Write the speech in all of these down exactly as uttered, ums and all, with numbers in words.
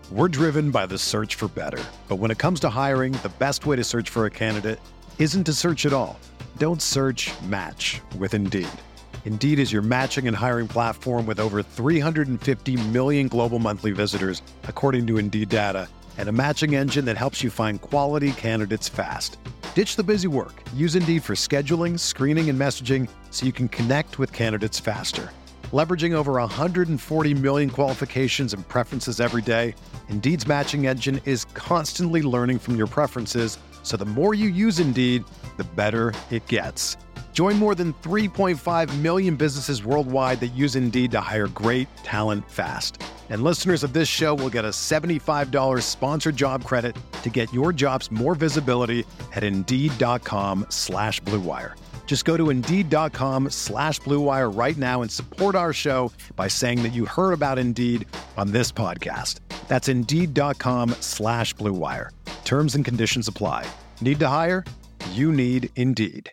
We're driven by the search for better. But when it comes to hiring, the best way to search for a candidate isn't to search at all. Don't search, match with Indeed. Indeed is your matching and hiring platform with over three hundred fifty million global monthly visitors, according to Indeed data, and a matching engine that helps you find quality candidates fast. Ditch the busy work. Use Indeed for scheduling, screening, and messaging so you can connect with candidates faster. Leveraging over one hundred forty million qualifications and preferences every day, Indeed's matching engine is constantly learning from your preferences, so the more you use Indeed, the better it gets. Join more than three point five million businesses worldwide that use Indeed to hire great talent fast. And listeners of this show will get a seventy-five dollars sponsored job credit to get your jobs more visibility at Indeed.com slash Blue Wire. Just go to Indeed.com slash Blue Wire right now and support our show by saying that you heard about Indeed on this podcast. That's Indeed.com slash Blue Wire. Terms and conditions apply. Need to hire? You need Indeed.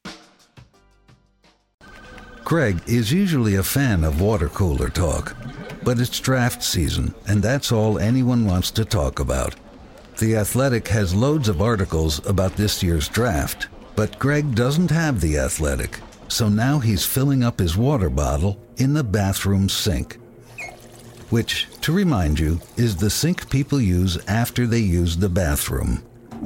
Greg is usually a fan of water cooler talk, but it's draft season, and that's all anyone wants to talk about. The Athletic has loads of articles about this year's draft, but Greg doesn't have The Athletic, so now he's filling up his water bottle in the bathroom sink, which, to remind you, is the sink people use after they use the bathroom.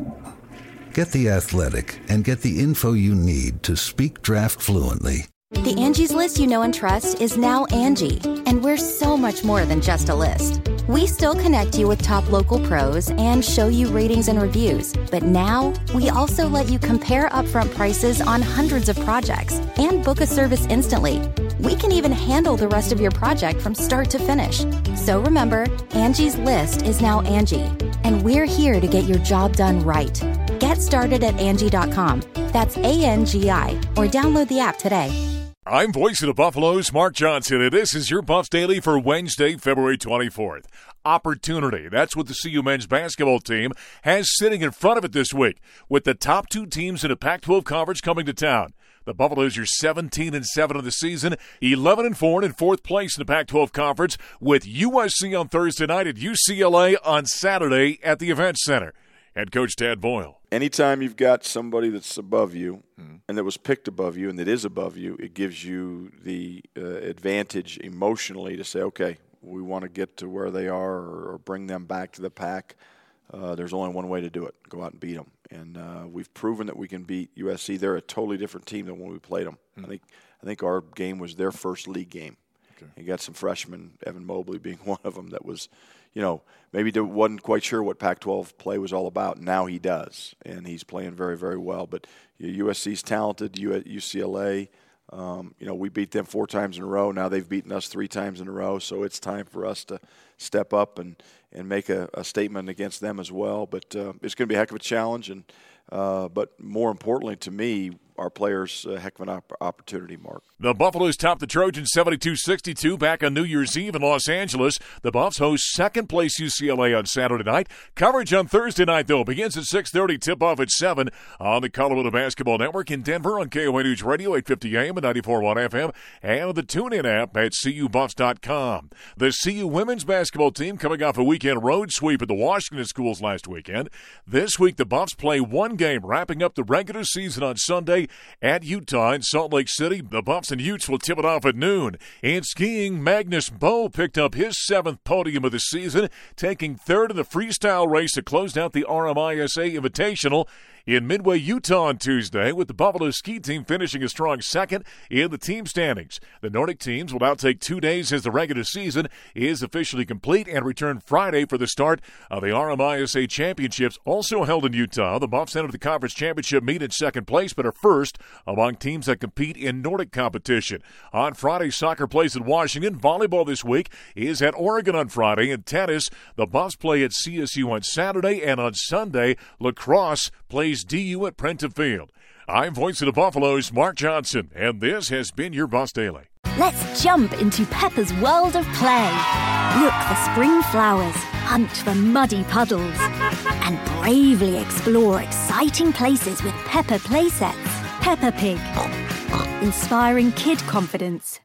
Get The Athletic and get the info you need to speak draft fluently. The Angie's List you know and trust is now Angie, and we're so much more than just a list. We still connect you with top local pros and show you ratings and reviews, but now we also let you compare upfront prices on hundreds of projects and book a service instantly. We can even handle the rest of your project from start to finish. So remember, Angie's List is now Angie, and we're here to get your job done right. Get started at Angie dot com. That's A N G I, or download the app today. I'm voice of the Buffaloes, Mark Johnson, and this is your Buffs Daily for Wednesday, February twenty-fourth. Opportunity. That's what the C U men's basketball team has sitting in front of it this week, with the top two teams in the Pac twelve conference coming to town. The Buffaloes are seventeen and seven of the season, eleven and four in fourth place in the Pac twelve conference, with U S C on Thursday night at U C L A on Saturday at the Event Center. Head coach Tad Boyle. Anytime you've got somebody that's above you mm. and that was picked above you and that is above you, it gives you the uh, advantage emotionally to say, okay, we want to get to where they are or, or bring them back to the pack. Uh, there's only one way to do it, go out and beat them. And uh, we've proven that we can beat U S C. They're a totally different team than when we played them. Mm. I think I think our game was their first league game. Okay. You got some freshmen, Evan Mobley being one of them, that was – you know, maybe wasn't quite sure what Pac twelve play was all about. Now he does, and he's playing very, very well. But U S C's talented, U C L A, um, you know, we beat them four times in a row. Now they've beaten us three times in a row, so it's time for us to step up and, and make a, a statement against them as well. But uh, it's going to be a heck of a challenge, and uh, but more importantly to me, our players a heck of an op- opportunity, Mark. The Buffaloes top the Trojans seventy-two sixty-two back on New Year's Eve in Los Angeles. The Buffs host second-place U C L A on Saturday night. Coverage on Thursday night, though, begins at six thirty, tip-off at seven on the Colorado Basketball Network in Denver on K O A News Radio, eight fifty A M and ninety-four point one F M, and the TuneIn app at C U Buffs dot com. The C U women's basketball team coming off a weekend road sweep at the Washington schools last weekend. This week, the Buffs play one game, wrapping up the regular season on Sunday at Utah in Salt Lake City. The Buffs and Utes will tip it off at noon. In skiing, Magnus Boe picked up his seventh podium of the season, taking third in the freestyle race that closed out the R M I S A Invitational in Midway, Utah on Tuesday, with the Buffalo ski team finishing a strong second in the team standings. The Nordic teams will now take two days as the regular season is officially complete and return Friday for the start of the R M I S A Championships, also held in Utah. The Buffs entered the conference championship meet in second place, but are first among teams that compete in Nordic competition. On Friday, soccer plays in Washington. Volleyball this week is at Oregon on Friday. In tennis, the Buffs play at C S U on Saturday, and on Sunday, lacrosse plays D U at Prentice Field. I'm voice of the Buffaloes, Mark Johnson, and this has been your Buffs Daily. Let's jump into Peppa's world of play. Look for spring flowers, hunt for muddy puddles, and bravely explore exciting places with Peppa playsets. Peppa Pig, inspiring kid confidence.